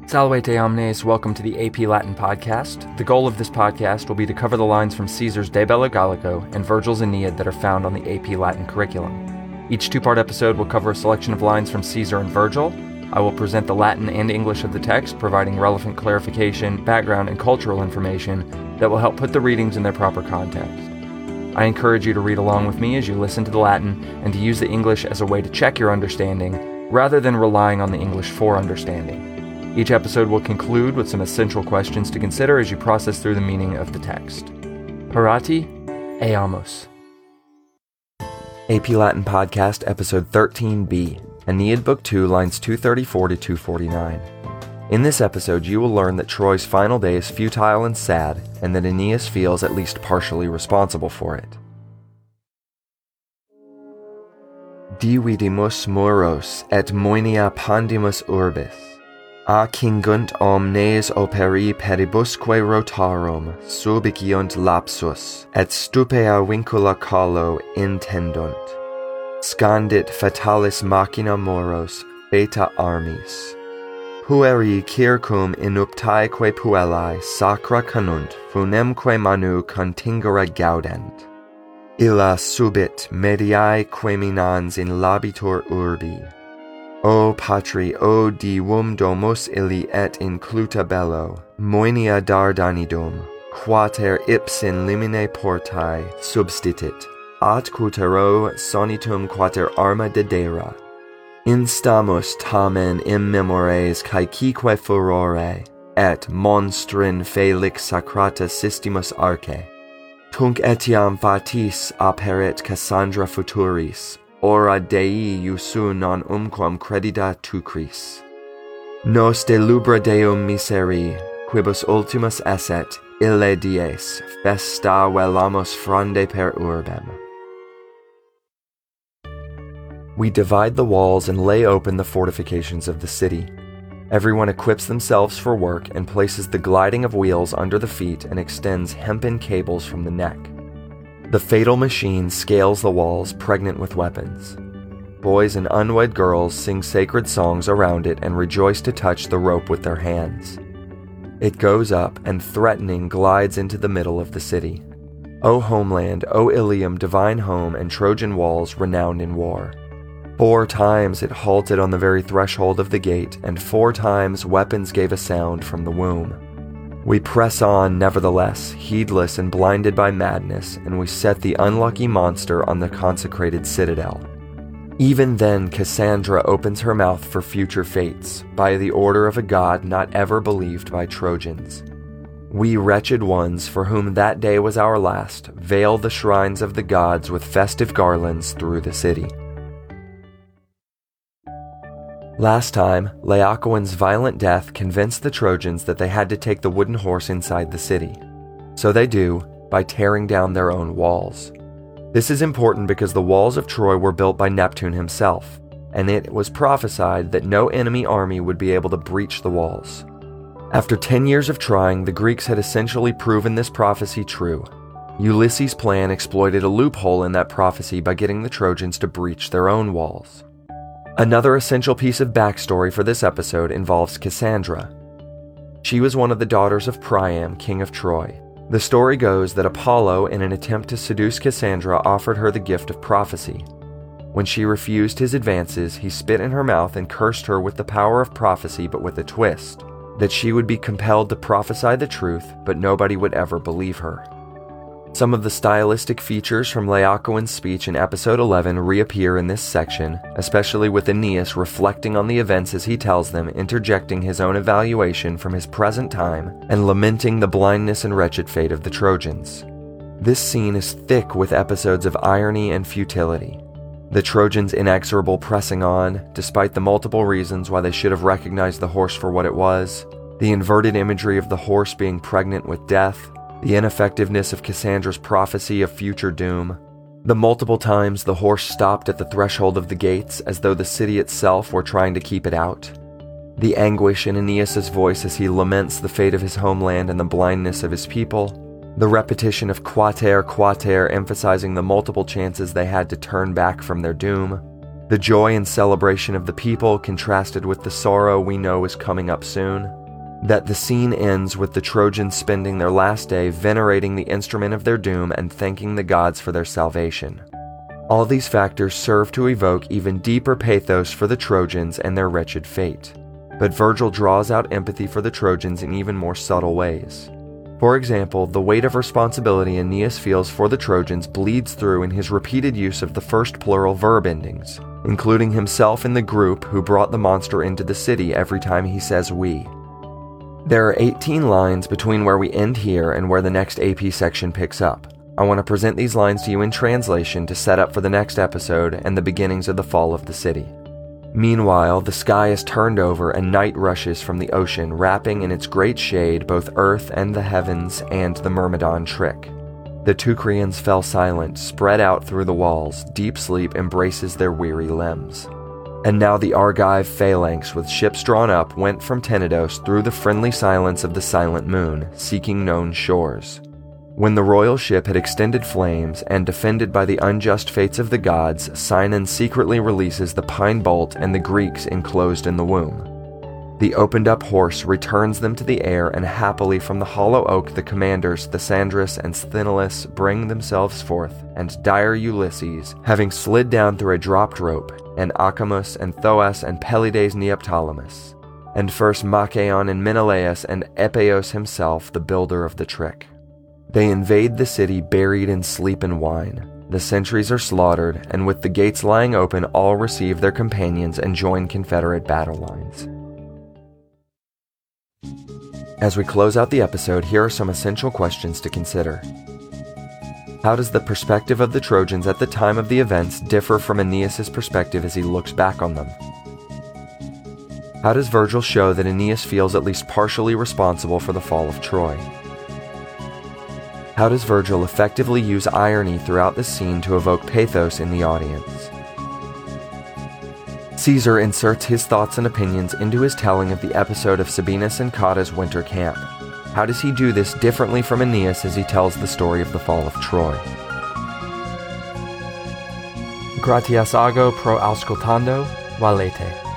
Salvete omnes, welcome to the AP Latin podcast. The goal of this podcast will be to cover the lines from Caesar's De Bello Gallico and Virgil's Aeneid that are found on the AP Latin curriculum. Each two-part episode will cover a selection of lines from Caesar and Virgil. I will present the Latin and English of the text, providing relevant clarification, background, and cultural information that will help put the readings in their proper context. I encourage you to read along with me as you listen to the Latin and to use the English as a way to check your understanding, rather than relying on the English for understanding. Each episode will conclude with some essential questions to consider as you process through the meaning of the text. Parati, eamos. AP Latin Podcast, Episode 13b, Aeneid Book 2, lines 234 to 249. In this episode, you will learn that Troy's final day is futile and sad, and that Aeneas feels at least partially responsible for it. Dividimus muros et moenia pandimus urbis. Acingunt omnes operi peribusque rotarum, subiciunt lapsus, et stupea vincula callo intendunt. Scandit fatalis machina moros, beta armis. Pueri circum inuptaeque puellae sacra canunt, funemque manu contingere gaudent. Illa subit mediae queminans in labitur urbi. O patri, o divum domus illi et incluta bello, moenia Dardanidum, quater ipsin limine portae substitit, atquutero sonitum quater arma dedera. Instamus tamen immemores caecique furore, et monstrin felix sacrata systemus arce. Tunc etiam fatis aperet Cassandra futuris, ora Dei iusu non umquam credida tucris. Nos de lubra Deum miseri, quibus ultimus esset, ille dies, festa velamus fronde per urbem. We divide the walls and lay open the fortifications of the city. Everyone equips themselves for work and places the gliding of wheels under the feet and extends hempen cables from the neck. The fatal machine scales the walls pregnant with weapons. Boys and unwed girls sing sacred songs around it and rejoice to touch the rope with their hands. It goes up and threatening glides into the middle of the city. O homeland, O Ilium, divine home, and Trojan walls renowned in war. 4 times it halted on the very threshold of the gate, and 4 times weapons gave a sound from the womb. We press on, nevertheless, heedless and blinded by madness, and we set the unlucky monster on the consecrated citadel. Even then Cassandra opens her mouth for future fates, by the order of a god not ever believed by Trojans. We wretched ones, for whom that day was our last, veil the shrines of the gods with festive garlands through the city. Last time, Laocoon's violent death convinced the Trojans that they had to take the wooden horse inside the city. So they do, by tearing down their own walls. This is important because the walls of Troy were built by Neptune himself, and it was prophesied that no enemy army would be able to breach the walls. After 10 years of trying, the Greeks had essentially proven this prophecy true. Ulysses' plan exploited a loophole in that prophecy by getting the Trojans to breach their own walls. Another essential piece of backstory for this episode involves Cassandra. She was one of the daughters of Priam, king of Troy. The story goes that Apollo, in an attempt to seduce Cassandra, offered her the gift of prophecy. When she refused his advances, he spit in her mouth and cursed her with the power of prophecy, but with a twist, that she would be compelled to prophesy the truth, but nobody would ever believe her. Some of the stylistic features from Laocoon's speech in episode 11 reappear in this section, especially with Aeneas reflecting on the events as he tells them, interjecting his own evaluation from his present time, and lamenting the blindness and wretched fate of the Trojans. This scene is thick with episodes of irony and futility. The Trojans' inexorable pressing on, despite the multiple reasons why they should have recognized the horse for what it was, the inverted imagery of the horse being pregnant with death, the ineffectiveness of Cassandra's prophecy of future doom, the multiple times the horse stopped at the threshold of the gates as though the city itself were trying to keep it out, the anguish in Aeneas' voice as he laments the fate of his homeland and the blindness of his people, the repetition of quater, quater emphasizing the multiple chances they had to turn back from their doom, The joy and celebration of the people contrasted with the sorrow we know is coming up soon. that the scene ends with the Trojans spending their last day venerating the instrument of their doom and thanking the gods for their salvation. All these factors serve to evoke even deeper pathos for the Trojans and their wretched fate. But Virgil draws out empathy for the Trojans in even more subtle ways. For example, the weight of responsibility Aeneas feels for the Trojans bleeds through in his repeated use of the first plural verb endings, including himself in the group who brought the monster into the city every time he says we. There are 18 lines between where we end here and where the next AP section picks up. I want to present these lines to you in translation to set up for the next episode and the beginnings of the fall of the city. Meanwhile, the sky is turned over and night rushes from the ocean, wrapping in its great shade both earth and the heavens and the Myrmidon trick. The Teucrians fell silent, spread out through the walls. Deep sleep embraces their weary limbs. And now the Argive phalanx, with ships drawn up, went from Tenedos through the friendly silence of the silent moon, seeking known shores. When the royal ship had extended flames, and defended by the unjust fates of the gods, Sinon secretly releases the pine bolt and the Greeks enclosed in the womb. The opened-up horse returns them to the air, and happily from the hollow oak the commanders Thisandrus and Sthenelus bring themselves forth, and dire Ulysses, having slid down through a dropped rope, and Acamus and Thoas and Pelides Neoptolemus, and first Machaon and Menelaus and Epeos himself, the builder of the trick. They invade the city buried in sleep and wine. The sentries are slaughtered, and with the gates lying open, all receive their companions and join Confederate battle lines. As we close out the episode, here are some essential questions to consider. How does the perspective of the Trojans at the time of the events differ from Aeneas' perspective as he looks back on them? How does Virgil show that Aeneas feels at least partially responsible for the fall of Troy? How does Virgil effectively use irony throughout the scene to evoke pathos in the audience? Caesar inserts his thoughts and opinions into his telling of the episode of Sabinus and Cotta's winter camp. How does he do this differently from Aeneas as he tells the story of the fall of Troy? Gratias ago pro auscultando, valete.